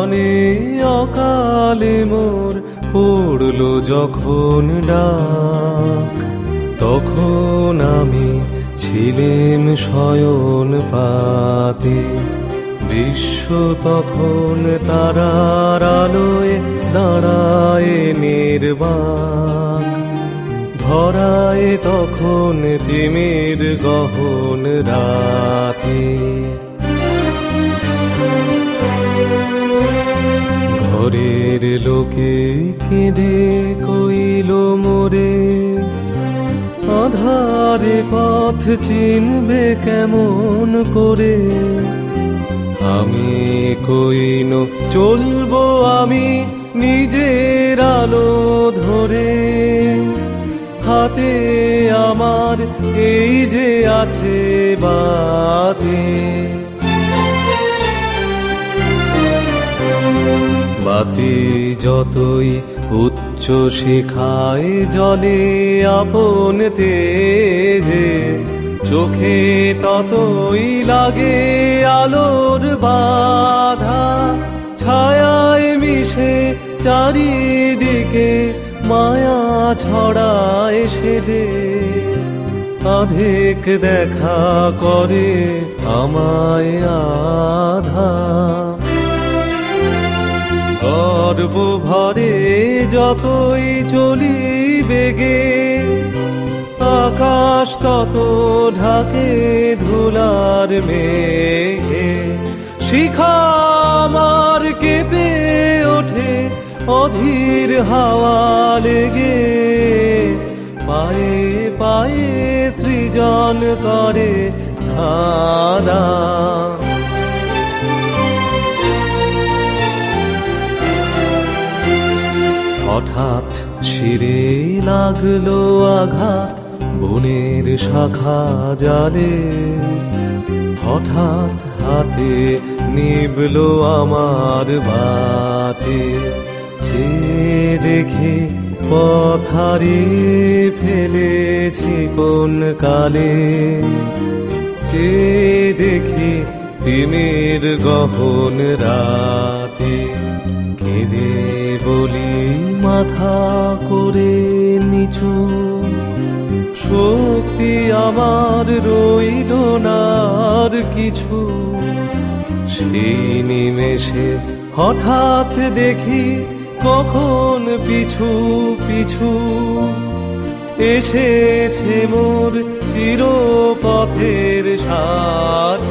প্রাণে অকালে মোর পড়লো যখন ডাক, তখন আমি ছিলেম শয়ন পাতে। বিশ্ব তখন তারার আলোয় দাঁড়ায় নির্বাক, ধরায় তখন তিমির গহন রাতে। ঘরের লোকে কেঁদে কইল মোরে, আধারে পথ চিনবে কেমন করে। আমি কইনো চলবো আমি নিজের আলো ধরে, হাতে আমার এই যে আছে বাতি। বাতি যতই উচ্চ শিখায় জলে আপন তেজে, চোখে ততই লাগে আলোর বাধা। ছায়ায় মিশে চারিদিকে মায়া ছড়ায় সেজে, আধেক দেখা করে আমায় আধা। গর্ব ভরে যতই চলি বেগে, আকাশ তত ঢাকে ধুলার মেঘে। শিখা আমার কেঁপে ওঠে অধীর হাওয়া লেগে, পায়ে পায়ে সৃজন করে ধাঁধা। হঠাৎ শিরে লাগলো আঘাত বনের শাখা জালে, হঠাৎ হাতে নিবলো আমার বাতি। চেয়ে দেখে পথ হারিয়ে ফেলেছি কোন কালে, চেয়ে দেখি তিমির গহন রাতে। কেঁদে বলি মাথা করে নিচু, শক্তি আমার রইল না আর কিছু। সেই নিমেষে হঠাৎ দেখি কখন পিছু পিছু এসেছে মোর চিরপথের সার।